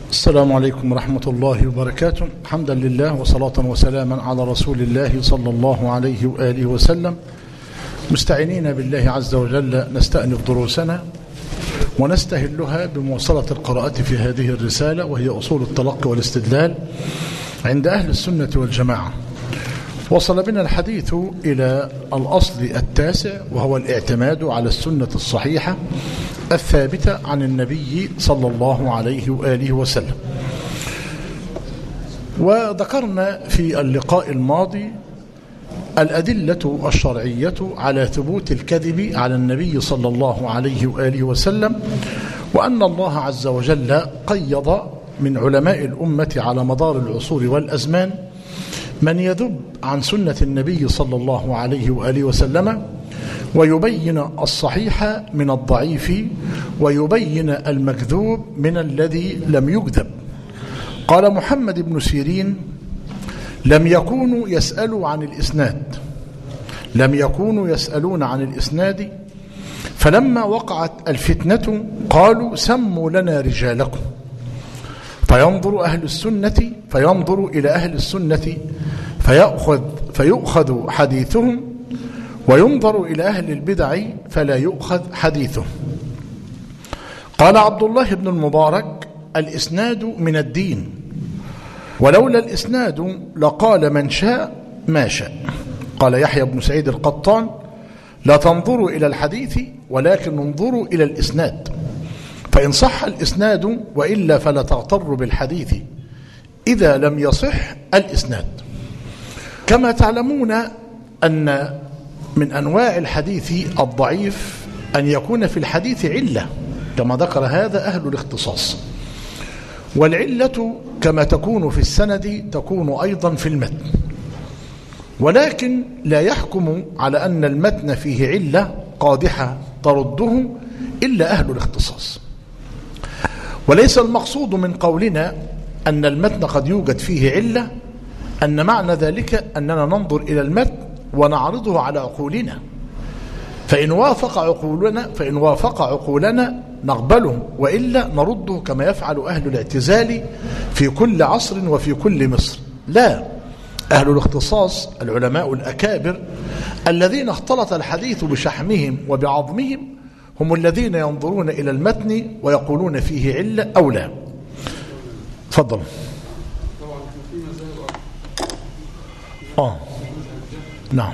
السلام عليكم ورحمة الله وبركاته. حمدا لله وصلاة وسلاما على رسول الله صلى الله عليه وآله وسلم، مستعينين بالله عز وجل نستأنف دروسنا ونستهلها بمواصلة القراءة في هذه الرسالة، وهي أصول التلقي والاستدلال عند أهل السنة والجماعة. وصل بنا الحديث إلى الأصل التاسع، وهو الاعتماد على السنة الصحيحة الثابتة عن النبي صلى الله عليه وآله وسلم. وذكرنا في اللقاء الماضي الأدلة الشرعية على ثبوت الكذب على النبي صلى الله عليه وآله وسلم، وأن الله عز وجل قيض من علماء الأمة على مدار العصور والأزمان من يذب عن سنة النبي صلى الله عليه وآله وسلم، ويبين الصحيح من الضعيف، ويبين المكذوب من الذي لم يكذب. قال محمد بن سيرين: لم يكونوا يسألوا عن الإسناد، لم يكونوا يسألون عن الإسناد، فلما وقعت الفتنة قالوا: سموا لنا رجالكم. فينظر إلى أهل السنة فيؤخذ حديثهم، وينظر إلى أهل البدع فلا يؤخذ حديثهم. قال عبد الله بن المبارك: الإسناد من الدين، ولولا الإسناد لقال من شاء ما شاء. قال يحيى بن سعيد القطان: لا تنظروا إلى الحديث ولكن انظروا إلى الإسناد، فإن صح الإسناد وإلا فلا تغتروا بالحديث إذا لم يصح الإسناد. كما تعلمون أن من أنواع الحديث الضعيف أن يكون في الحديث علة، كما ذكر هذا أهل الاختصاص. والعلة كما تكون في السند تكون أيضا في المتن، ولكن لا يحكم على أن المتن فيه علة قادحة ترده إلا أهل الاختصاص. وليس المقصود من قولنا أن المتن قد يوجد فيه علة أن معنى ذلك أننا ننظر إلى المتن ونعرضه على عقولنا، فإن وافق عقولنا نقبله، وإلا نرده كما يفعل أهل الاعتزال في كل عصر وفي كل مصر. لا، أهل الاختصاص العلماء الأكابر الذين اختلط الحديث بشحمهم وبعظمهم هم الذين ينظرون إلى المتن ويقولون فيه علة أو لا. تفضل. نعم.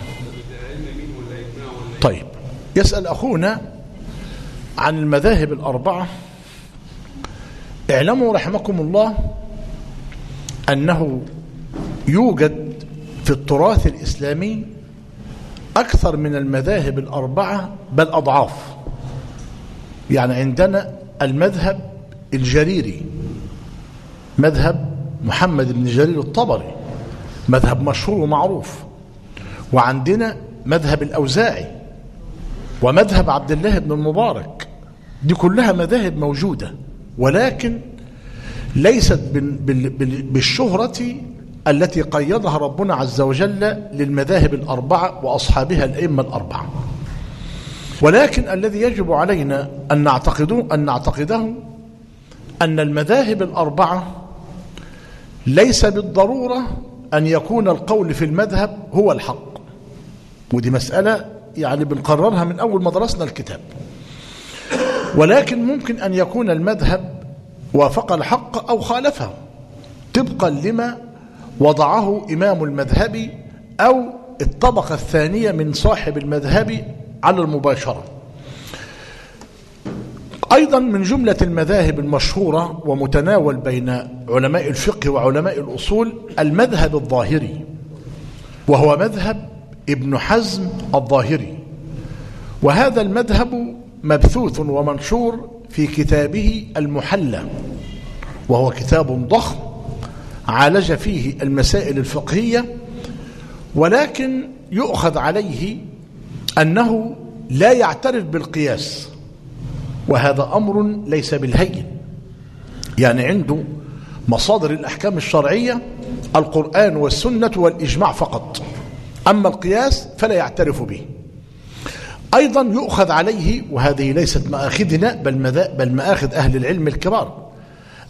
طيب، يسأل أخونا عن المذاهب الأربعة. اعلموا رحمكم الله أنه يوجد في التراث الإسلامي أكثر من المذاهب الأربعة، بل أضعاف. يعني عندنا المذهب الجريري، مذهب محمد بن جرير الطبري، مذهب مشهور ومعروف. وعندنا مذهب الأوزاعي ومذهب عبد الله بن المبارك. دي كلها مذاهب موجودة، ولكن ليست بالشهرة التي قيدها ربنا عز وجل للمذاهب الأربعة وأصحابها الأئمة الأربعة. ولكن الذي يجب علينا أن نعتقده أن المذاهب الأربعة ليس بالضرورة أن يكون القول في المذهب هو الحق، ودي مسألة يعني بنقررها من أول ما درسنا الكتاب. ولكن ممكن أن يكون المذهب وافق الحق أو خالفه طبقا لما وضعه إمام المذهب أو الطبقة الثانية من صاحب المذهب على المباشرة. أيضا من جملة المذاهب المشهورة ومتناول بين علماء الفقه وعلماء الأصول المذهب الظاهري، وهو مذهب ابن حزم الظاهري. وهذا المذهب مبثوث ومنشور في كتابه المحلى، وهو كتاب ضخم عالج فيه المسائل الفقهية، ولكن يؤخذ عليه أنه لا يعترف بالقياس، وهذا أمر ليس بالهين. يعني عنده مصادر الأحكام الشرعية القرآن والسنة والإجماع فقط، أما القياس فلا يعترف به. أيضا يؤخذ عليه، وهذه ليست مآخذنا بل مآخذ أهل العلم الكبار،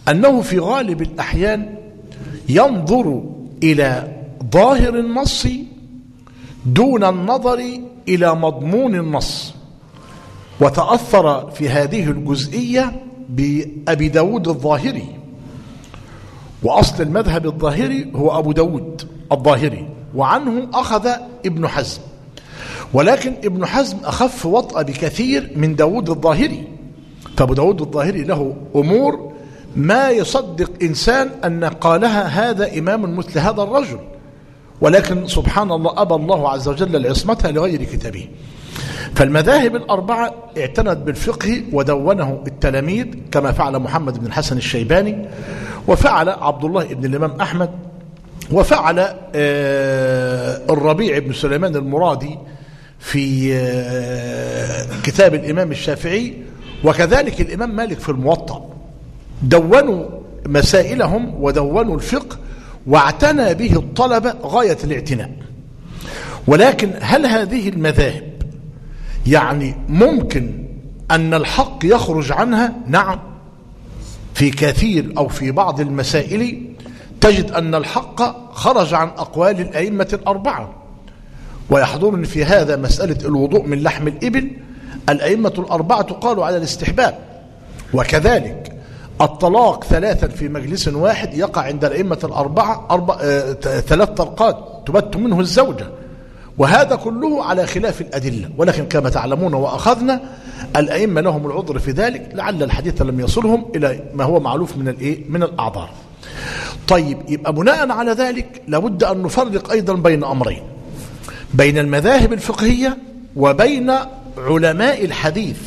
أنه في غالب الأحيان ينظر إلى ظاهر النص دون النظر إلى مضمون النص، وتأثر في هذه الجزئية بأبي داود الظاهري، وأصل المذهب الظاهري هو أبو داود الظاهري، وعنه أخذ ابن حزم، ولكن ابن حزم أخف وطأ بكثير من داود الظاهري. فأبو داود الظاهري له أمور ما يصدق إنسان أن قالها هذا إمام مثل هذا الرجل، ولكن سبحان الله أبى الله عز وجل العصمة لغير كتابه. فالمذاهب الأربعة اعتنت بالفقه ودونه التلاميذ كما فعل محمد بن الحسن الشيباني، وفعل عبد الله بن الإمام أحمد، وفعل الربيع بن سليمان المرادي في كتاب الإمام الشافعي، وكذلك الإمام مالك في الموطأ. دونوا مسائلهم ودونوا الفقه، واعتنى به الطلبة غاية الاعتناء. ولكن هل هذه المذاهب يعني ممكن أن الحق يخرج عنها؟ نعم، في كثير أو في بعض المسائل تجد أن الحق خرج عن أقوال الأئمة الأربعة. ويحضرني في هذا مسألة الوضوء من لحم الإبل، الأئمة الأربعة قالوا على الاستحباب، وكذلك الطلاق 3 في مجلس واحد يقع عند الأئمة الأربعة 3 طلقات تبت منه الزوجة، وهذا كله على خلاف الأدلة. ولكن كما تعلمون وأخذنا الأئمة لهم العذر في ذلك، لعل الحديث لم يصلهم إلى ما هو معلوف من الأعذار. طيب، يبقى بناء على ذلك لابد أن نفرق أيضا بين أمرين، بين المذاهب الفقهية وبين علماء الحديث.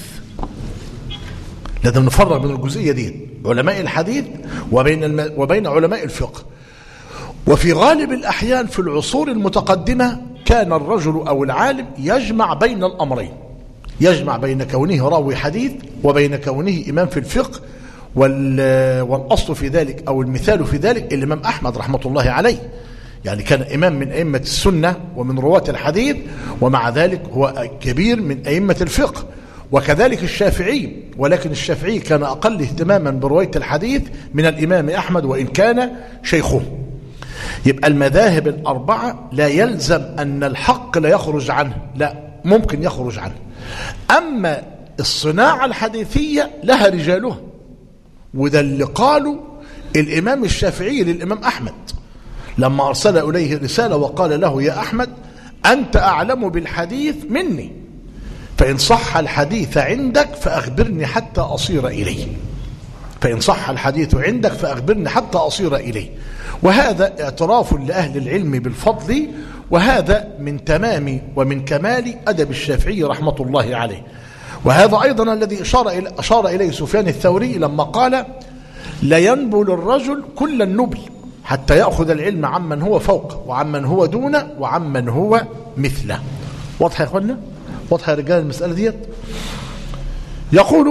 لازم نفرق بين الجزئية دي، علماء الحديث وبين علماء الفقه. وفي غالب الأحيان في العصور المتقدمة كان الرجل أو العالم يجمع بين الأمرين، يجمع بين كونه راوي حديث وبين كونه إمام في الفقه. والأصل في ذلك أو المثال في ذلك الإمام أحمد رحمة الله عليه، يعني كان إمام من أئمة السنة ومن رواة الحديث، ومع ذلك هو كبير من أئمة الفقه. وكذلك الشافعي، ولكن الشافعي كان أقل اهتماما برواية الحديث من الإمام أحمد وإن كان شيخه. يبقى المذاهب الأربعة لا يلزم أن الحق لا يخرج عنه، لا، ممكن يخرج عنه. أما الصناعة الحديثية لها رجالها، وده اللي قالوا الإمام الشافعي للإمام أحمد لما أرسل إليه رسالة وقال له: يا أحمد، أنت أعلم بالحديث مني، فإن صح الحديث عندك فأخبرني حتى أصير إليه، فإن صح الحديث عندك فأخبرني حتى أصير إليه. وهذا اعتراف لأهل العلم بالفضل، وهذا من تمام ومن كمال أدب الشافعي رحمة الله عليه. وهذا أيضا الذي أشار إليه سفيان الثوري لما قال: لا ينبل الرجل كل النبل حتى يأخذ العلم عمن هو فوق وعمن هو دون وعمن هو مثله. واضح يا أخوانا؟ واضح يا رجال المسألة ديت؟ يقول: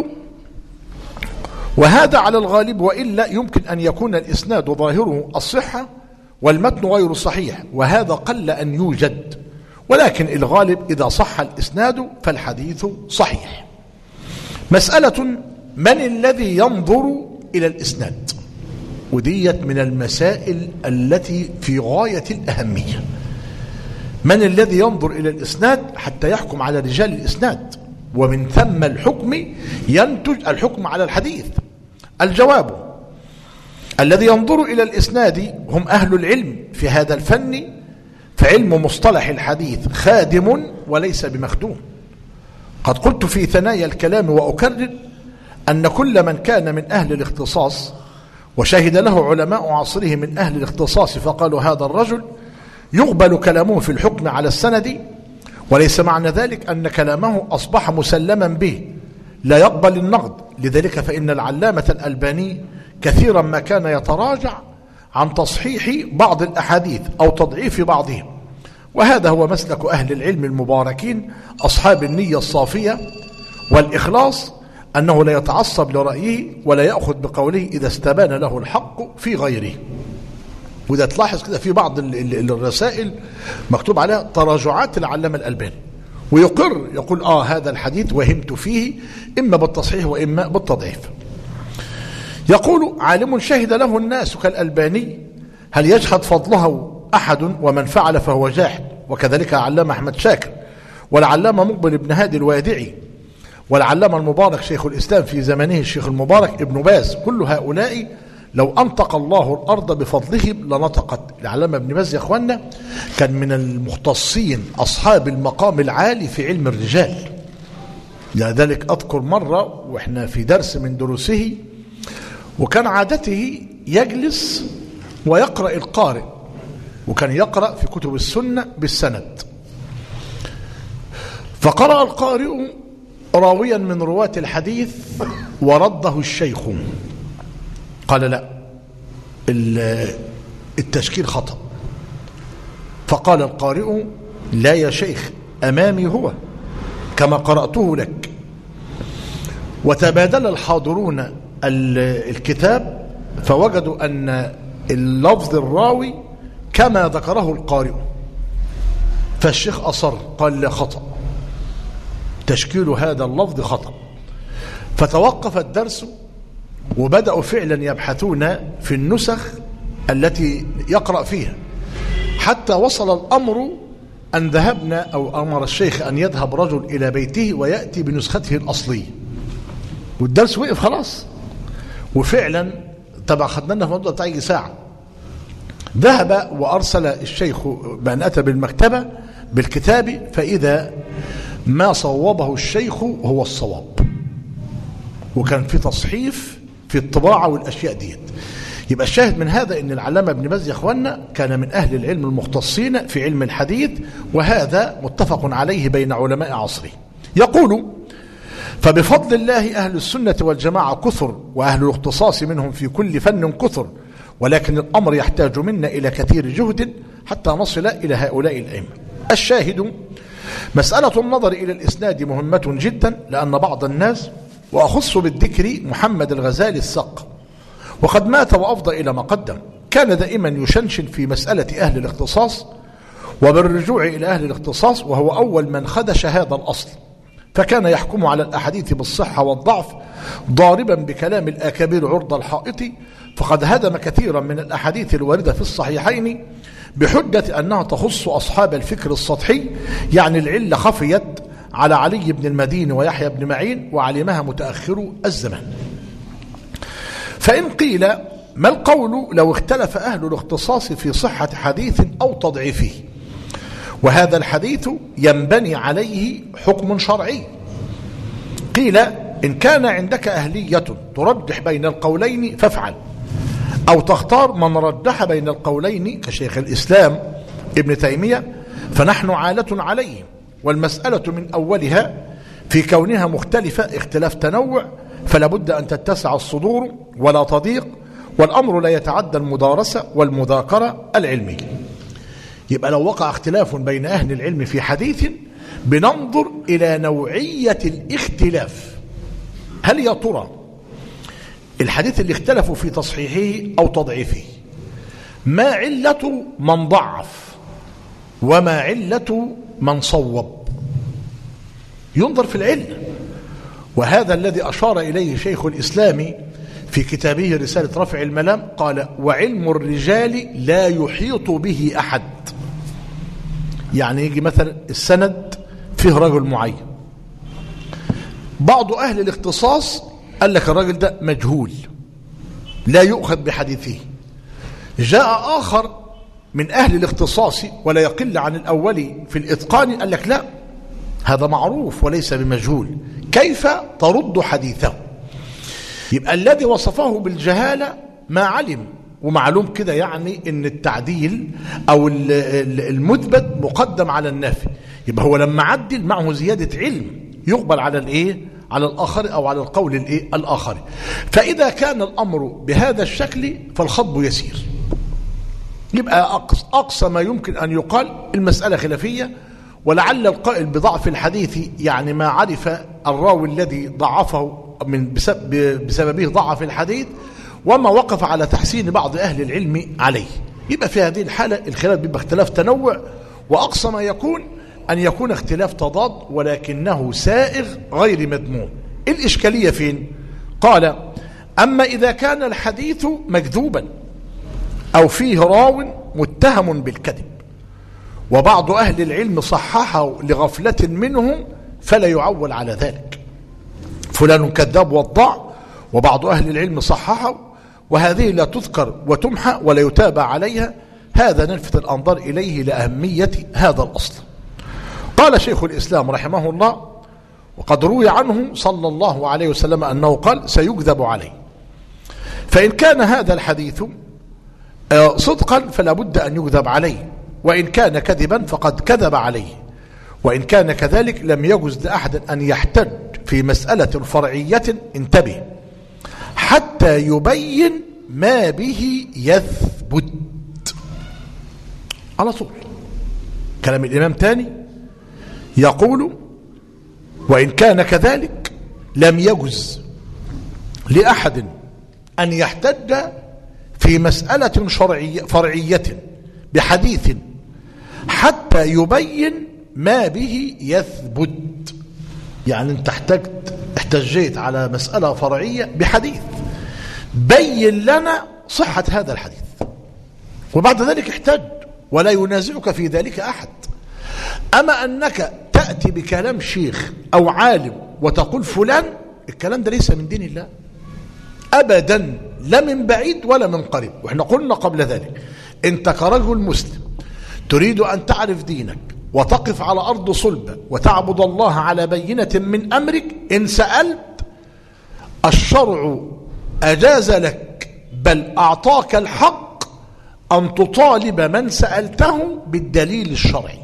وهذا على الغالب، وإلا يمكن أن يكون الإسناد ظاهره الصحة والمتن غير صحيح، وهذا قل أن يوجد، ولكن الغالب إذا صح الإسناد فالحديث صحيح. مسألة: من الذي ينظر إلى الإسناد؟ وديت من المسائل التي في غاية الأهمية. من الذي ينظر إلى الإسناد حتى يحكم على رجال الإسناد، ومن ثم الحكم ينتج الحكم على الحديث؟ الجواب: الذي ينظر إلى الإسناد هم أهل العلم في هذا الفن، فعلم مصطلح الحديث خادم وليس بمخدوم. قد قلت في ثنايا الكلام وأكرر أن كل من كان من أهل الاختصاص وشهد له علماء عصره من أهل الاختصاص فقالوا هذا الرجل يقبل كلامه في الحكم على السند، وليس معنى ذلك أن كلامه أصبح مسلما به لا يقبل النقد. لذلك فإن العلامة الألباني كثيرا ما كان يتراجع عن تصحيح بعض الأحاديث أو تضعيف بعضهم، وهذا هو مسلك أهل العلم المباركين أصحاب النية الصافية والإخلاص، أنه لا يتعصب لرأيه ولا يأخذ بقوله إذا استبان له الحق في غيره. وإذا تلاحظ كده في بعض الرسائل مكتوب عليها تراجعات العلامة الألباني، ويقر يقول هذا الحديث وهمت فيه إما بالتصحيح وإما بالتضعيف. يقول عالم شهد له الناس كالألباني هل يجحد فضله أحد ومن فعل فهو جاحد. وكذلك علامة أحمد شاكر والعلامة مقبل بن هادي الوادعي والعلامة المبارك شيخ الإسلام في زمانه الشيخ المبارك ابن باز. كل هؤلاء لو أنطق الله الأرض بفضلهم لنطقت. العلامة ابن باز يا أخوانا كان من المختصين أصحاب المقام العالي في علم الرجال. لذلك أذكر مرة وإحنا في درس من دروسه وكان عادته يجلس ويقرأ القارئ، وكان يقرأ في كتب السنة بالسند. فقرأ القارئ راويا من رواة الحديث ورده الشيخ قال لا التشكيل خطأ. فقال القارئ لا يا شيخ أمامي هو كما قرأته لك. وتبادل الحاضرون الكتاب فوجدوا أن اللفظ الراوي كما ذكره القارئ. فالشيخ أصر قال لا خطأ، تشكيل هذا اللفظ خطأ. فتوقف الدرس وبدأوا فعلا يبحثون في النسخ التي يقرأ فيها حتى وصل الأمر أن ذهبنا أو أمر الشيخ أن يذهب رجل إلى بيته ويأتي بنسخته الأصلية. والدرس وقف خلاص. وفعلا طبعا خدنا لنا في مدة تعيش ساعة. ذهب وأرسل الشيخ بأن أتى بالمكتبة بالكتاب فإذا ما صوبه الشيخ هو الصواب. وكان في تصحيف في الطباعة والأشياء ديت. يبقى الشاهد من هذا أن العلامة ابن باز يا أخوانا كان من أهل العلم المختصين في علم الحديث، وهذا متفق عليه بين علماء عصره. يقول فبفضل الله أهل السنة والجماعة كثر، وأهل الاختصاص منهم في كل فن كثر، ولكن الأمر يحتاج منا إلى كثير جهد حتى نصل إلى هؤلاء الأئمة. الشاهد مسألة النظر إلى الإسناد مهمة جدا، لأن بعض الناس وأخص بالذكر محمد الغزالي السق وقد مات وأفضى إلى ما قدم كان دائما يشنشن في مسألة أهل الاختصاص وبالرجوع إلى أهل الاختصاص، وهو أول من خدش هذا الأصل. فكان يحكم على الأحاديث بالصحة والضعف ضاربا بكلام الأكابر عرض الحائط، فقد هدم كثيرا من الأحاديث الواردة في الصحيحين بحجة أنها تخص أصحاب الفكر السطحي، يعني العلة خفيت على علي بن المديني ويحيى بن معين وعلمها متأخر الزمان. فإن قيل ما القول لو اختلف أهل الاختصاص في صحة حديث أو تضعيفه، وهذا الحديث ينبني عليه حكم شرعي؟ قيل إن كان عندك أهلية ترجح بين القولين فافعل، أو تختار من رجح بين القولين كشيخ الإسلام ابن تيمية فنحن عالة عليه، والمسألة من أولها في كونها مختلفة اختلاف تنوع، فلا بد أن تتسع الصدور ولا تضيق، والأمر لا يتعدى المدارسة والمذاكرة العلمية. يبقى لو وقع اختلاف بين أهل العلم في حديث بننظر إلى نوعية الاختلاف. هل يا ترى الحديث اللي اختلفوا في تصحيحه أو تضعيفه ما علة من ضعف وما علة من صوب؟ ينظر في العلم، وهذا الذي أشار إليه شيخ الإسلام في كتابه رسالة رفع الملام. قال وعلم الرجال لا يحيط به أحد. يعني يجي مثلا السند فيه رجل معين، بعض أهل الاختصاص قال لك الرجل ده مجهول لا يؤخذ بحديثه. جاء آخر من أهل الاختصاص ولا يقل عن الأول في الإتقان قال لك لا، هذا معروف وليس بمجهول، كيف ترد حديثه؟ يبقى الذي وصفه بالجهالة ما علم، ومعلوم كده يعني ان التعديل او المثبت مقدم على النافي. يبقى هو لما عدل معه زيادة علم يقبل على الايه، على الاخر او على القول الايه الاخر. فاذا كان الامر بهذا الشكل فالخطب يسير. يبقى اقصى ما يمكن ان يقال المسألة خلافية، ولعل القائل بضعف الحديث يعني ما عرف الراوي الذي ضعفه بسببه ضعف الحديث، وما وقف على تحسين بعض أهل العلم عليه. يبقى في هذه الحالة الخلاف بيبقى اختلاف تنوع، وأقصى ما يكون أن يكون اختلاف تضاد ولكنه سائغ غير مذموم. الإشكالية فين؟ قال أما إذا كان الحديث مكذوبا أو فيه راو متهم بالكذب وبعض أهل العلم صححه لغفلة منهم فلا يعول على ذلك، فلان كذاب وضاع وبعض أهل العلم صححه، وهذه لا تذكر وتمحى ولا يتابع عليها، هذا نلفت الأنظار إليه لأهمية هذا الأصل. قال شيخ الإسلام رحمه الله: وقد روي عنه صلى الله عليه وسلم أنه قال: سيكذب عليه، فإن كان هذا الحديث صدقا فلا بد أن يكذب عليه، وإن كان كذبا فقد كذب عليه، وإن كان كذلك لم يجز لأحد أن يحتج في مسألة فرعية، انتبه، حتى يبين ما به يثبت. على طول كلام الإمام تاني يقول: وإن كان كذلك لم يجز لأحد أن يحتج في مسألة فرعية بحديث حتى يبين ما به يثبت. يعني انت احتجيت على مسألة فرعية بحديث، بين لنا صحة هذا الحديث، وبعد ذلك احتج ولا ينازعك في ذلك أحد. أما أنك تأتي بكلام شيخ أو عالم وتقول فلان، الكلام ده ليس من دين الله أبدا، لا من بعيد ولا من قريب. وإحنا قلنا قبل ذلك: أنت كرجل مسلم تريد أن تعرف دينك وتقف على أرض صلبة وتعبد الله على بينة من أمرك، إن سألت الشرع أجاز لك بل أعطاك الحق أن تطالب من سألته بالدليل الشرعي.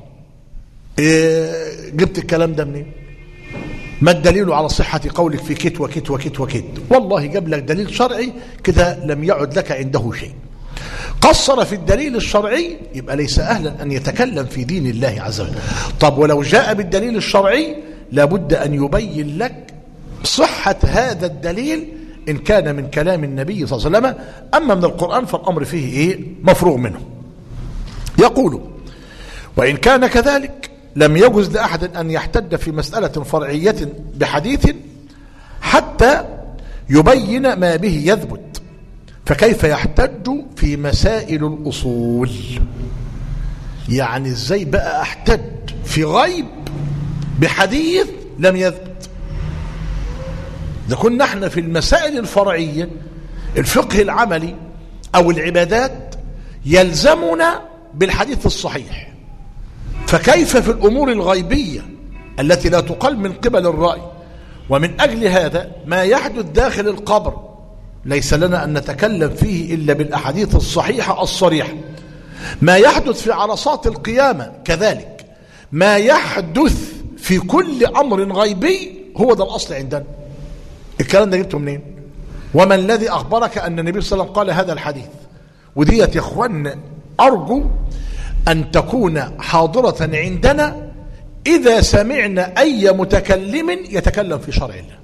جبت الكلام ده منين؟ ما الدليل على صحة قولك في كت وكت وكت وكت؟ والله جاب لك دليل شرعي كده لم يعد لك عنده شيء. قصر في الدليل الشرعي يبقى ليس أهلا أن يتكلم في دين الله عز وجل. طب ولو جاء بالدليل الشرعي لابد أن يبين لك صحة هذا الدليل إن كان من كلام النبي صلى الله عليه وسلم. أما من القرآن فالأمر فيه مفروغ منه. يقول: وإن كان كذلك لم يجز لأحد أن يحتج في مسألة فرعية بحديث حتى يبين ما به يثبت، فكيف يحتج في مسائل الأصول؟ يعني ازاي بقى احتج في غيب بحديث لم يثبت؟ إذا كنا احنا في المسائل الفرعية الفقه العملي أو العبادات يلزمنا بالحديث الصحيح، فكيف في الأمور الغيبية التي لا تقل من قبل الرأي؟ ومن أجل هذا ما يحدث داخل القبر ليس لنا أن نتكلم فيه إلا بالأحاديث الصحيحة الصريحة. ما يحدث في عرصات القيامة كذلك. ما يحدث في كل أمر غيبي هو ده الأصل عندنا. الكلام ده جبته منين؟ وما الذي أخبرك أن النبي صلى الله عليه وسلم قال هذا الحديث؟ وديت يا إخوان أرجو أن تكون حاضرة عندنا إذا سمعنا أي متكلم يتكلم في شرع الله.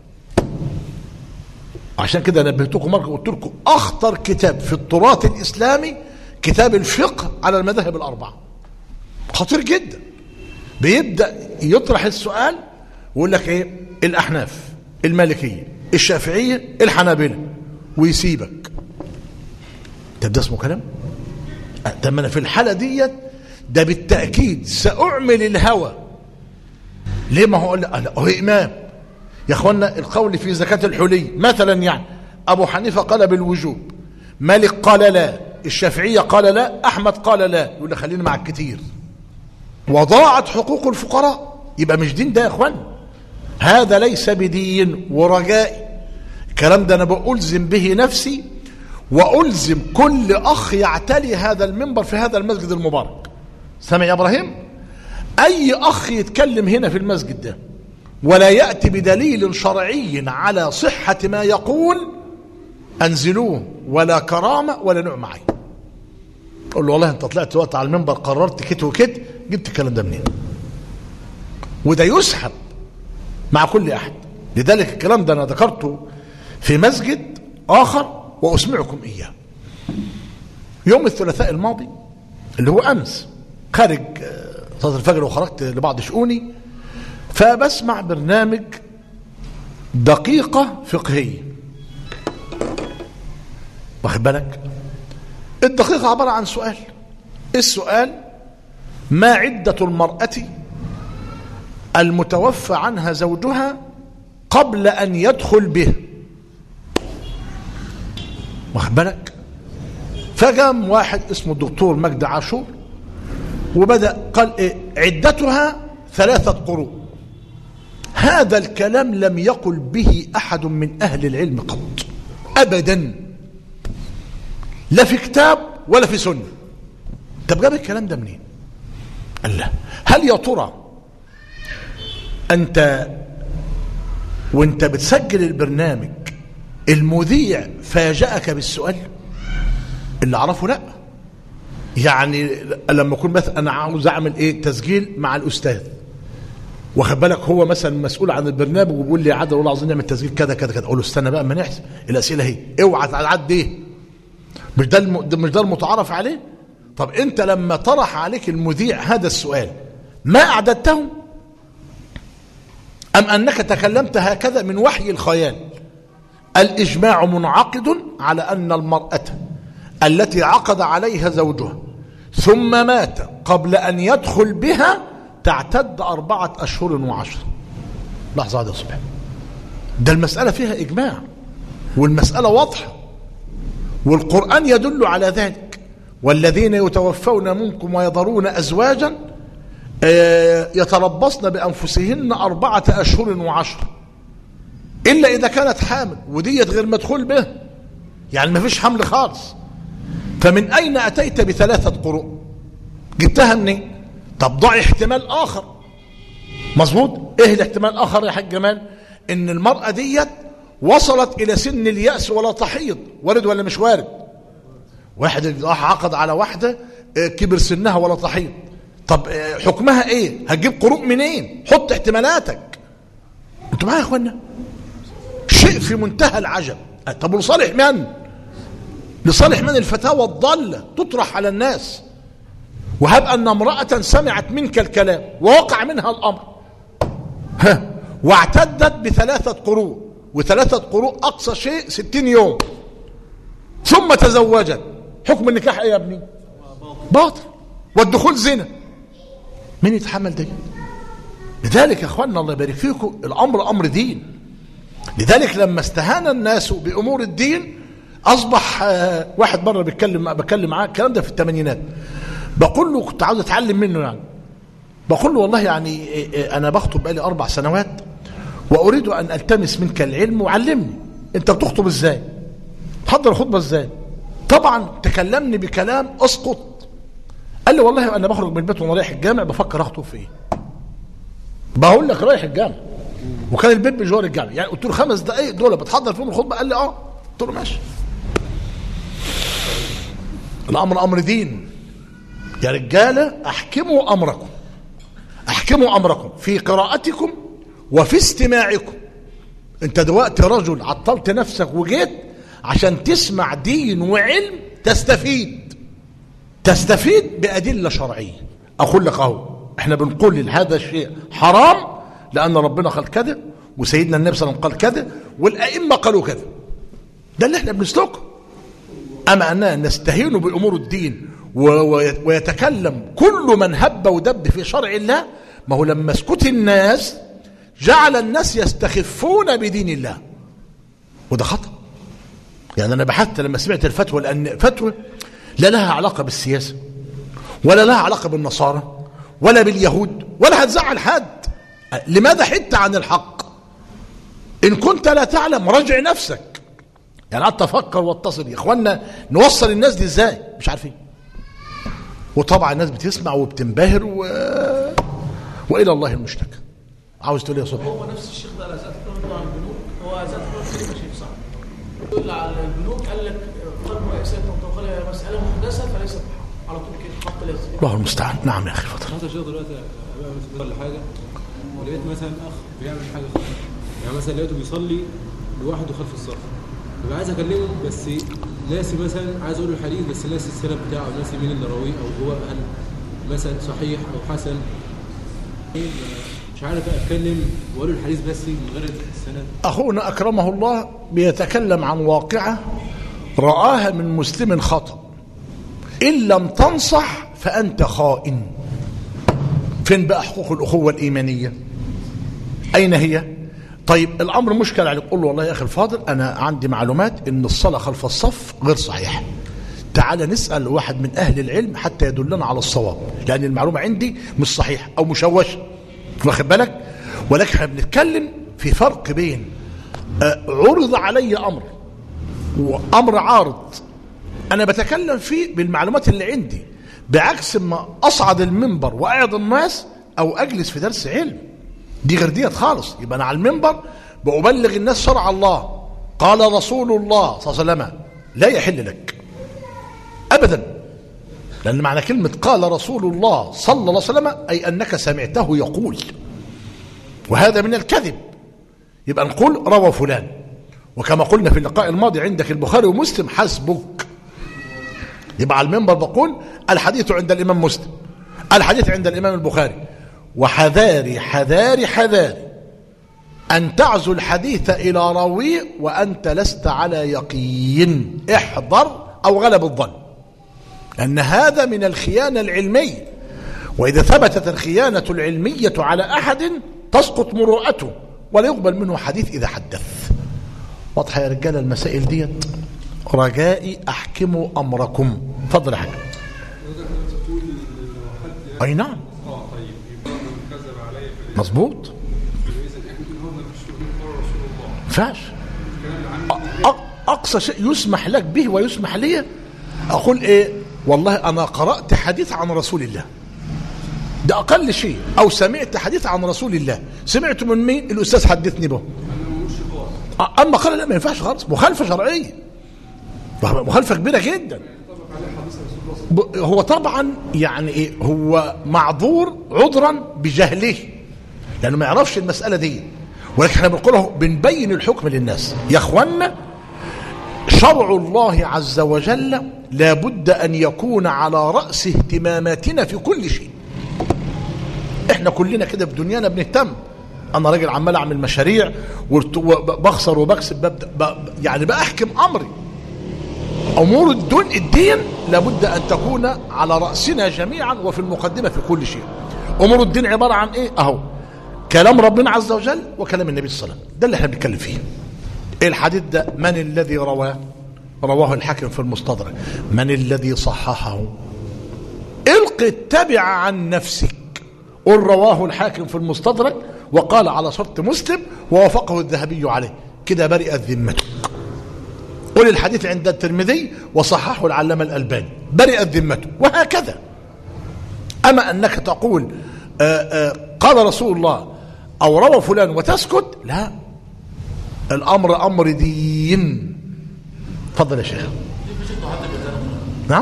عشان كده نبهتكم مرة قلت لكم أخطر كتاب في التراث الإسلامي كتاب الفقه على المذاهب الأربعة. خطير جدا. بيبدأ يطرح السؤال ويقول لك الأحناف، المالكية، الشافعية، الحنابلة، ويسيبك. ده اسمه كلام؟ ده أنا في الحالة ديت ده بالتأكيد سأعمل الهوى. ليه؟ ما هو إمام يا أخوانا. القول في زكاة الحلي مثلا، يعني أبو حنيفة قال بالوجوب، مالك قال لا، الشافعية قال لا، أحمد قال لا. يقول لك خلينا مع الكتير، وضاعت حقوق الفقراء. يبقى مش دين ده يا أخوان. هذا ليس بدين. ورجائي الكلام ده أنا بألزم به نفسي وألزم كل أخ يعتلي هذا المنبر في هذا المسجد المبارك. سامع يا إبراهيم؟ أي أخ يتكلم هنا في المسجد ده ولا يأتي بدليل شرعي على صحة ما يقول أنزلوه، ولا كرامة ولا نعمة عين. قل له والله أنت طلعت وقت على المنبر قررت كت وكت، جبت الكلام ده منين؟ وده يسحب مع كل أحد. لذلك الكلام ده أنا ذكرته في مسجد آخر وأسمعكم إياه. يوم الثلاثاء الماضي اللي هو أمس، خارج صلاة الفجر وخرجت لبعض شؤوني، فبسمع برنامج دقيقة فقهية. واخد بالك؟ الدقيقة عبارة عن سؤال. السؤال: ما عدة المرأة المتوفى عنها زوجها قبل أن يدخل به؟ واخد بالك؟ فقام واحد اسمه الدكتور مجدي عاشور وبدأ قال إيه؟ عدتها 3 قروء. هذا الكلام لم يقل به أحد من أهل العلم قط أبدا، لا في كتاب ولا في سنة. طب جاب الكلام ده منين؟ قال لا. هل يا ترى أنت وانت بتسجل البرنامج المذيع فاجأك بالسؤال؟ اللي أعرفه لا. يعني لما أكون مثلا أنا عاوز أعمل إيه تسجيل مع الأستاذ، واخد بالك، هو مثلا مسؤول عن البرنامج وبيقول لي يا عادل والله عاوزين نعمل تسجيل كذا كذا كذا، اقول له استنى بقى اما نحسب الاسئله اهي، اوعى تعدي ايه، مش ده المتعارف عليه. طب انت لما طرح عليك المذيع هذا السؤال ما اعددته ام انك تكلمت هكذا من وحي الخيال؟ الاجماع منعقد على ان المراه التي عقد عليها زوجها ثم مات قبل ان يدخل بها تعتد 4 أشهر و10. لحظة يا صبحي، ده المسألة فيها إجماع والمسألة واضحة والقرآن يدل على ذلك. والذين يتوفون منكم ويذرون أزواجا يتربصن بأنفسهن 4 أشهر و10 إلا إذا كانت حامل، وديت غير مدخول به، يعني ما فيش حمل خالص. فمن أين أتيت ب3 قروء؟ جبتها منين؟ طب ضع احتمال آخر. مظبوط. ايه الاحتمال الآخر يا حاج جمال؟ ان المرأة ديت وصلت الى سن اليأس ولا تحيض. وارد ولا مش وارد؟ واحد عقد على واحدة كبر سنها ولا تحيض، طب حكمها ايه؟ هتجيب قروء منين؟ حط احتمالاتك. انتوا معايا يا اخوانا؟ شيء في منتهى العجب. طب لصالح من؟ لصالح من الفتاوى الضالة تطرح على الناس؟ وهب أن امرأة سمعت منك الكلام ووقع منها الأمر واعتدت ب3 قروء، و3 قروء أقصى شيء 60 يوم، ثم تزوجت، حكم النكاح ايه يا ابني؟ باطل. والدخول زنا. مين يتحمل ده؟ لذلك يا اخواننا الله يبارك فيكم الأمر أمر دين. لذلك لما استهان الناس بأمور الدين أصبح واحد مرة بكلم معاه الكلام ده في الثمانينات، بقول له كنت عاوز اتعلم منه، يعني بقول له والله يعني انا بخطب بقالي 4 سنوات واريد ان التمس منك العلم وعلمني، انت بتخطب ازاي؟ تحضر الخطبه ازاي؟ طبعا تكلمني بكلام اسقط. قال لي والله انا بخرج من البيت وانا رايح الجامع بفكر اخطب في ايه. بقول لك رايح الجامع وكان البيت بجوار الجامع، يعني قلت له 5 دقائق دول بتحضر فيهم الخطبه؟ قال لي اه. قلت له ماشي. الامر امر دين يا رجاله. احكموا امركم، احكموا امركم في قراءتكم وفي استماعكم. انت دلوقتي رجل عطلت نفسك وجيت عشان تسمع دين وعلم تستفيد بأدلة شرعية. اقول لك اهو احنا بنقول هذا الشيء حرام لان ربنا قال كذا وسيدنا النبي صلى الله عليه وسلم قال كذا والائمه قالوا كذا، ده اللي احنا بنسلكه. اما اننا نستهين بامور الدين ويتكلم كل من هب ودب في شرع الله، ما هو لما اسكت الناس جعل الناس يستخفون بدين الله، وده خطأ. يعني انا بحثت لما سمعت الفتوى، لان فتوى لا لها علاقة بالسياسة ولا لها علاقة بالنصارى ولا باليهود ولا هتزعل حد. لماذا حدت عن الحق؟ ان كنت لا تعلم راجع نفسك. يعني قعدت افكر واتصل يا اخوانا نوصل الناس دي ازاي؟ مش عارفين. وطبعا الناس بتسمع وبتنبهر والى الله المشتكى. عاوز تقول يا صبحي؟ هو نفس الشيخ ده ذات الفضل عن البنوك، هو ذات الفضل كلمه شيخ صح يقول على البنوك قال لك قلب رئيسيه وتوقيع مساله محدثه فليست بحق، على طول كده خط لازم. الله المستعان. نعم يا اخي اتفضل. هذا الشيخ دلوقتي ولا حاجه ولقيت مثلا اخ بيعمل حاجه خطأ، يعني مثلا لقيته بيصلي لوحده خلف الصف، ببقى عايز اكلمه بس ناسي، مثلا عايز اقول له الحديث بس ناسي السند بتاعه، ناسي مين اللي راويه او هو هل مثلا صحيح او حسن، مش عارف اتكلم واقول له الحديث بس من غير السند. اخونا اكرمه الله بيتكلم عن واقعه رآها من مسلم خطأ إن لم تنصح فأنت خائن. فين بقى حقوق الأخوة الإيمانية؟ أين هي؟ طيب الأمر مشكل عليك، قول له والله يا أخي الفاضل أنا عندي معلومات إن الصلاة خلف الصف غير صحيحة، تعال نسأل واحد من أهل العلم حتى يدلنا على الصواب، لأن المعلومة عندي مش صحيحة أو مشوشة، واخد بالك؟ ولكن احنا بنتكلم في فرق بين عرض علي أمر وأمر عارض أنا بتكلم فيه بالمعلومات اللي عندي، بعكس ما أصعد المنبر وأعظ الناس أو أجلس في درس علم، دي غير ديت خالص. يبقى أنا على المنبر بأبلغ الناس شرع الله، قال رسول الله صلى الله عليه وسلم، لا يحل لك أبدا، لأن معنى كلمة قال رسول الله صلى الله عليه وسلم أي أنك سمعته يقول، وهذا من الكذب. يبقى نقول روى فلان، وكما قلنا في اللقاء الماضي عندك البخاري ومسلم حسبك. يبقى على المنبر بقول الحديث عند الإمام مسلم، الحديث عند الإمام البخاري، وحذاري حذاري حذاري أن تعزو الحديث إلى راويه وأنت لست على يقين، احذر أو غلب الظن، لأن هذا من الخيانة العلمية، وإذا ثبتت الخيانة العلمية على أحد تسقط مروءته ولا يقبل منه حديث إذا حدث. واضحة يا رجالة المسائل ديت؟ رجائي أحكموا أمركم. فضل حاجة. أي نعم مظبوط، فاش أقصى شيء يسمح لك به ويسمح لي أقول إيه؟ والله أنا قرأت حديث عن رسول الله، ده أقل شيء، أو سمعت حديث عن رسول الله. سمعت من مين؟ الأستاذ حدثني به. أما قال لا ما ينفعش خالص، مخالفة شرعية، مخالفة كبيرة جدا. هو طبعا يعني إيه؟ هو معذور عذرا بجهله لأنه ما يعرفش المسألة دي، ولكن احنا بنقوله بنبين الحكم للناس. يا اخوانا شرع الله عز وجل لابد أن يكون على رأس اهتماماتنا في كل شيء. احنا كلنا كده في دنيانا بنهتم، انا راجل عمال اعمل مشاريع وبخسر وبكسب، يعني بأحكم امري. امور الدين لابد ان تكون على رأسنا جميعا وفي المقدمة في كل شيء. امور الدين عبارة عن ايه؟ اهو كلام ربنا عز وجل وكلام النبي صلى الله عليه وسلم، ده اللي احنا بنتكلم فيه. الحديث ده من الذي رواه؟ رواه الحاكم في المستدرك. من الذي صححه؟ الق التبع عن نفسك، قل رواه الحاكم في المستدرك وقال على شرط مسلم ووافقه الذهبي عليه، كده برئت ذمتك. قل الحديث عند الترمذي وصححه العلامة الألباني، برئت ذمته، وهكذا. أما أنك تقول قال رسول الله أو روى فلان وتسكت، لا، الأمر أمر دين. تفضل يا شيخ. نعم.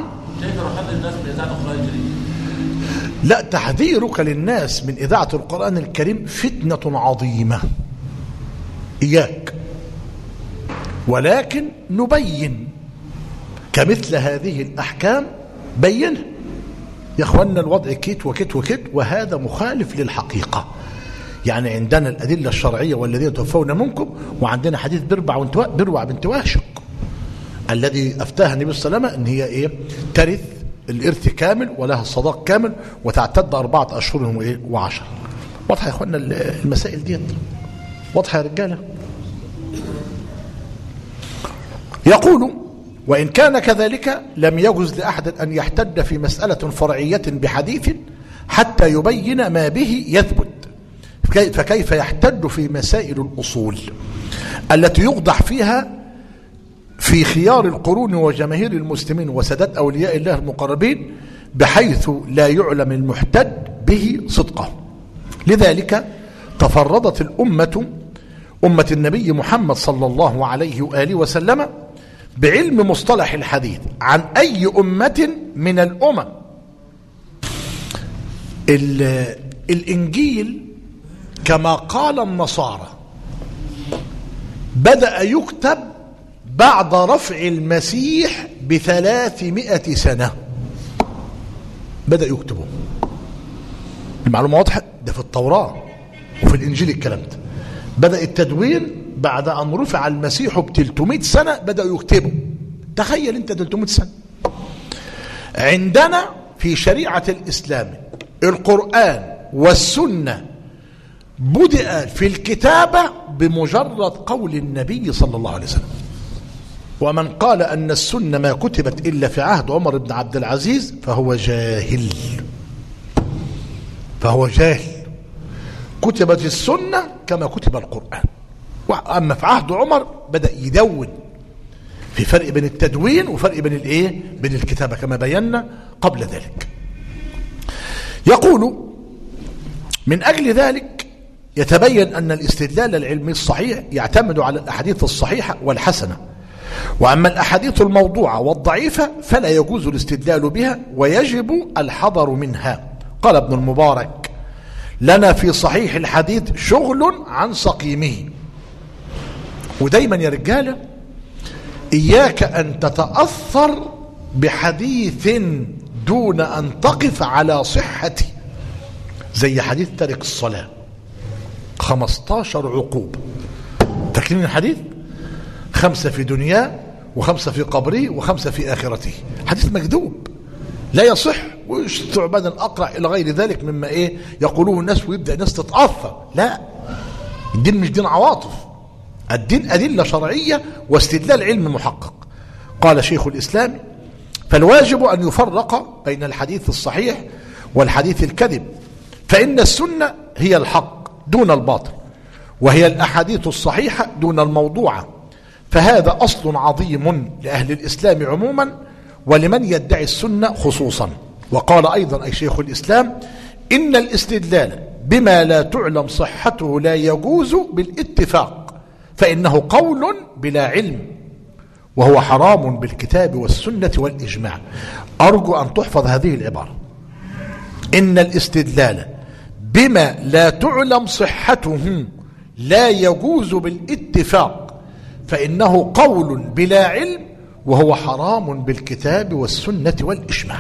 لا، تحذيرك للناس من إذاعة القرآن الكريم فتنة عظيمة، إياك. ولكن نبين كمثل هذه الأحكام، بينها يا أخوانا. الوضع كيت وكيت وكيت، وهذا مخالف للحقيقة. يعني عندنا الأدلة الشرعية والذين توفون منكم، وعندنا حديث بروع بنت واشق الذي أفتاها النبي صلى الله عليه وسلم إن هي إيه؟ ترث الإرث كامل ولها الصداق كامل وتعتد 4 أشهر و10. واضحة يا أخوانا المسائل دي؟ واضحة يا رجالة؟ يقول وإن كان كذلك لم يجوز لأحد أن يحتج في مسألة فرعية بحديث حتى يبين ما به يثبت، فكيف يحتج في مسائل الأصول التي يقدح فيها في خيار القرون وجماهير المسلمين وسادات أولياء الله المقربين بحيث لا يعلم المحتج به صدقه. لذلك تفردت الأمة، أمة النبي محمد صلى الله عليه وآله وسلم، بعلم مصطلح الحديث عن أي أمة من الأمم. الإنجيل كما قال النصارى بدأ يكتب بعد رفع المسيح ب300 سنة، بدأ يكتبه. المعلومة واضحة، ده في التوراة وفي الإنجيل الكلام ده. بدأ التدوين بعد أن رفع المسيح ب300 سنة، بدأ يكتبه تخيل انت 300 سنة. عندنا في شريعة الإسلام القرآن والسنة بدأ في الكتابة بمجرد قول النبي صلى الله عليه وسلم. ومن قال أن السنة ما كتبت إلا في عهد عمر بن عبد العزيز فهو جاهل. كتبت السنة كما كتب القرآن. أما في عهد عمر بدأ يدون، في فرق بين التدوين وفرق بين بين الكتابة كما بينا قبل ذلك. يقول من أجل ذلك يتبين أن الاستدلال العلمي الصحيح يعتمد على الأحاديث الصحيحة والحسنة، وأما الأحاديث الموضوعة والضعيفة فلا يجوز الاستدلال بها ويجب الحذر منها. قال ابن المبارك: لنا في صحيح الحديث شغل عن سقيمه. ودايما يا رجالة إياك أن تتأثر بحديث دون أن تقف على صحته، زي حديث تارك الصلاة 15 عقوبة. فاكرين الحديث؟ 5 في دنياه و5 في قبره و5 في آخرته. حديث مكذوب لا يصح، واستعباد الأقرع إلى غير ذلك مما يقولوه الناس، ويبدأ الناس تتأثر. لا، الدين مش دين عواطف، الدين أدلة شرعية واستدلال علمي محقق. قال شيخ الإسلام: فالواجب أن يفرق بين الحديث الصحيح والحديث الكذب، فإن السنة هي الحق دون الباطل، وهي الأحاديث الصحيحة دون الموضوعة، فهذا أصل عظيم لأهل الإسلام عموما ولمن يدعي السنة خصوصا. وقال أيضا أي شيخ الإسلام: إن الاستدلال بما لا تعلم صحته لا يجوز بالاتفاق، فإنه قول بلا علم، وهو حرام بالكتاب والسنة والإجماع. أرجو أن تحفظ هذه العبارة: إن الاستدلال بما لا تعلم صحته لا يجوز بالاتفاق، فإنه قول بلا علم، وهو حرام بالكتاب والسنة والإجماع.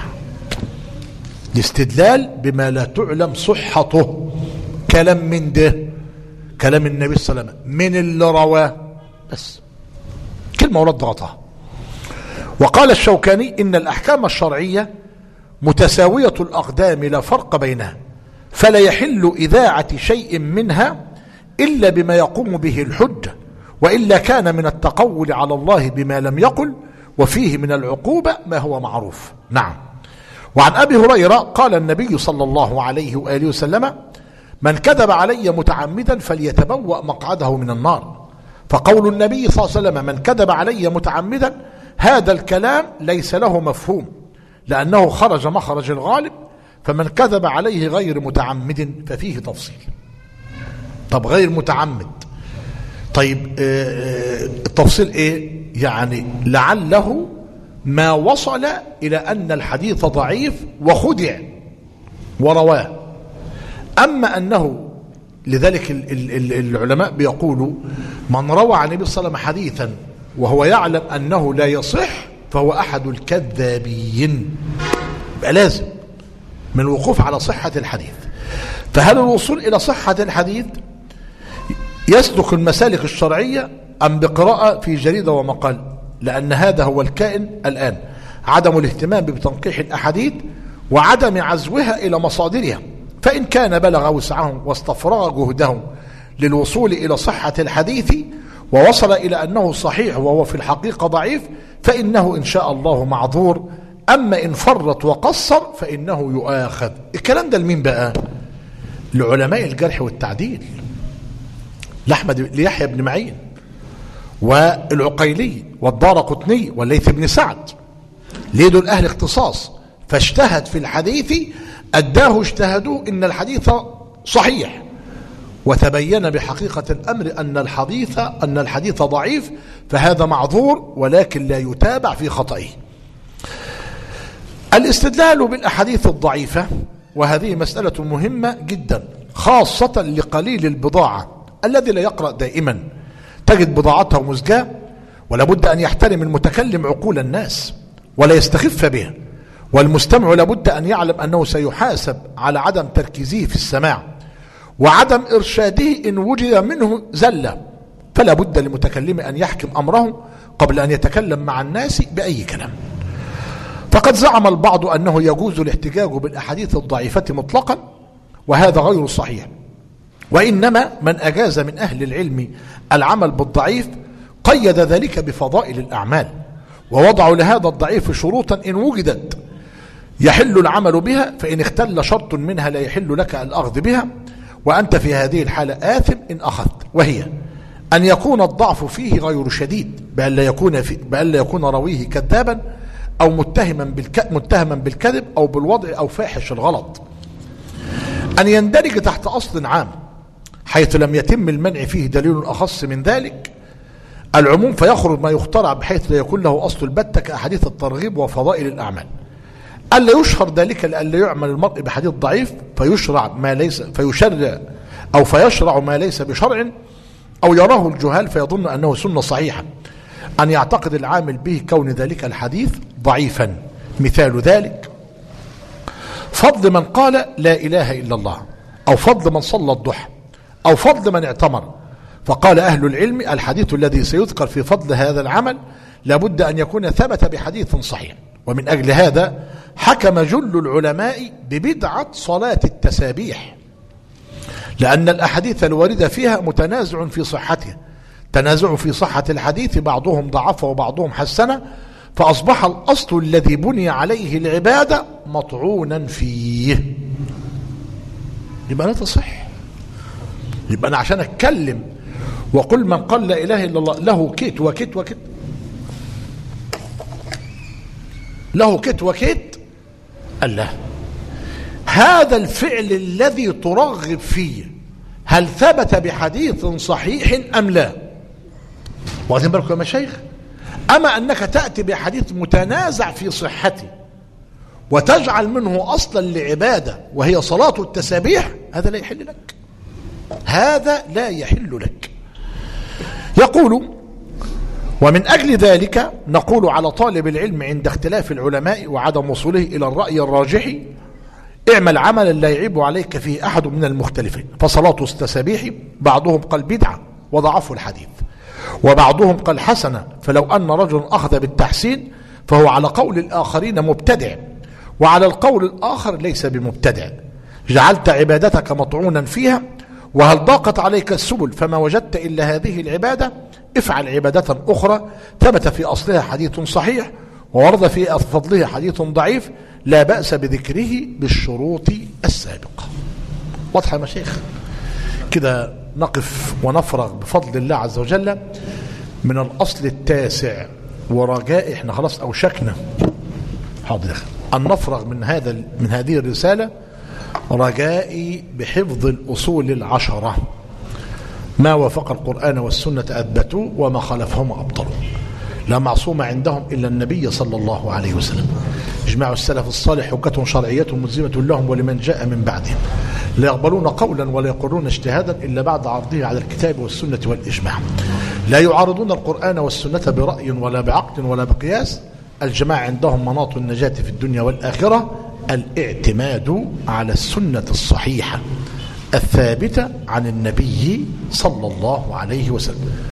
الاستدلال بما لا تعلم صحته، كلام من ده، كلام النبي صلى الله عليه وسلم، من اللي رواه، بس كلمة ورد ضغطها. وقال الشوكاني: إن الأحكام الشرعية متساوية الأقدام لا فرق بينها، فلا يحل إذاعة شيء منها إلا بما يقوم به الحجة، وإلا كان من التقول على الله بما لم يقل، وفيه من العقوبة ما هو معروف. نعم. وعن أبي هريرة قال النبي صلى الله عليه وآله وسلم: من كذب علي متعمدا فليتبوأ مقعده من النار. فقول النبي صلى الله عليه وسلم: من كذب علي متعمدا، هذا الكلام ليس له مفهوم، لأنه خرج مخرج الغالب، فمن كذب عليه غير متعمد ففيه تفصيل. طب غير متعمد، طيب التفصيل ايه؟ يعني لعله ما وصل إلى أن الحديث ضعيف وخدع ورواه. أما أنه، لذلك العلماء بيقولوا: من روى عن النبي صلى الله عليه وسلم حديثا وهو يعلم أنه لا يصح فهو أحد الكذابين. يبقى لازم من الوقوف على صحة الحديث. فهل الوصول إلى صحة الحديث يسلك المسالك الشرعية أم بقراءة في جريدة ومقال؟ لأن هذا هو الكائن الآن، عدم الاهتمام بتنقيح الأحاديث وعدم عزوها إلى مصادرها. فإن كان بلغ وسعهم واستفرغ جهدهم للوصول إلى صحة الحديث ووصل إلى أنه صحيح وهو في الحقيقة ضعيف، فإنه إن شاء الله معذور. أما إن فرط وقصر فإنه يؤاخذ. الكلام ده لمين بقى؟ لعلماء الجرح والتعديل، ليحيى بن معين والعقيلي والدارقطني والليث بن سعد. ليه؟ دول أهل اختصاص، فاجتهد في الحديث أداه اجتهدوا إن الحديث صحيح، وتبين بحقيقة الأمر أن الحديث ضعيف، فهذا معذور ولكن لا يتابع في خطئه. الاستدلال بالأحاديث الضعيفة، وهذه مسألة مهمة جدا، خاصة لقليل البضاعة الذي لا يقرأ دائما، تجد بضاعته مزجاة، ولا بد أن يحترم المتكلم عقول الناس ولا يستخف بها، والمستمع لابد أن يعلم أنه سيحاسب على عدم تركيزه في السماع وعدم إرشاده إن وجد منه زلة، فلا بد للمتكلم أن يحكم أمره قبل أن يتكلم مع الناس بأي كلام. فقد زعم البعض أنه يجوز الاحتجاج بالأحاديث الضعيفة مطلقا، وهذا غير صحيح، وإنما من أجاز من أهل العلم العمل بالضعيف قيد ذلك بفضائل الأعمال، ووضعوا لهذا الضعيف شروطا إن وجدت يحل العمل بها، فإن اختل شرط منها لا يحل لك الأخذ بها، وأنت في هذه الحالة آثم إن أخذت، وهي أن يكون الضعف فيه غير شديد، بأن لا يكون راويه كذابا أو متهما بالكذب أو بالوضع أو فاحش الغلط، أن يندرج تحت أصل عام حيث لم يتم المنع فيه دليل أخص من ذلك العموم، فيخرج ما يخترع بحيث لا يكون له أصل البتة كأحاديث الترغيب وفضائل الأعمال. ألا يشهر ذلك لألا يعمل المرء بحديث ضعيف فيشرع ما ليس بشرع، أو يراه الجهال فيظن أنه سنة صحيحة، أن يعتقد العامل به كون ذلك الحديث ضعيفا. مثال ذلك فضل من قال لا إله إلا الله، أو فضل من صلى الضحى، أو فضل من اعتمر. فقال أهل العلم الحديث الذي سيذكر في فضل هذا العمل لابد أن يكون ثبت بحديث صحيح، ومن أجل هذا حكم جل العلماء ببدعة صلاة التسابيح، لأن الأحاديث الواردة فيها متنازع في صحتها، تنازع في صحة الحديث، بعضهم ضعفه وبعضهم حسنه، فأصبح الأصل الذي بني عليه العبادة مطعونا فيه، يبقى لا تصح. يبقى أنا عشان أتكلم وقل من قال لا إله إلا الله له كيت وكيت وكيت، له كيت وكيت، الله هذا الفعل الذي ترغب فيه هل ثبت بحديث صحيح أم لا؟ واخدين بالكم يا مشايخ؟ أما أنك تأتي بحديث متنازع في صحته وتجعل منه أصلا لعبادة وهي صلاة التسابيح، هذا لا يحل لك، هذا لا يحل لك. يقول ومن أجل ذلك نقول على طالب العلم عند اختلاف العلماء وعدم وصوله إلى الرأي الراجح اعمل عملا لا يعيب عليك فيه أحد من المختلفين. فصلاة التسابيح بعضهم قال بدعة وضعفوا الحديث، وبعضهم قال حسنة، فلو أن رجل أخذ بالتحسين فهو على قول الآخرين مبتدع، وعلى القول الآخر ليس بمبتدع. جعلت عبادتك مطعونا فيها، وهل ضاقت عليك السبل فما وجدت إلا هذه العبادة، افعل عبادة أخرى ثبت في أصلها حديث صحيح وورد في فضله حديث ضعيف، لا بأس بذكره بالشروط السابقة. واضحة يا مشايخ؟ كده نقف ونفرغ بفضل الله عز وجل من الأصل التاسع، ورجاء احنا خلاص أوشكنا حاضر أن نفرغ من هذه الرسالة، رجائي بحفظ الأصول العشرة، ما وافق القرآن والسنة أثبتوا وما خالفهما أبطلوا، لا معصوم عندهم إلا النبي صلى الله عليه وسلم، إجماع السلف الصالح حجة شرعية ملزمة لهم ولمن جاء من بعدهم، لا يقبلون قولا ولا يقرون اجتهادا إلا بعد عرضه على الكتاب والسنة والإجماع، لا يعارضون القرآن والسنة برأي ولا بعقل ولا بقياس، الجماعة عندهم مناط النجاة في الدنيا والآخرة، الاعتماد على السنة الصحيحة الثابتة عن النبي صلى الله عليه وسلم.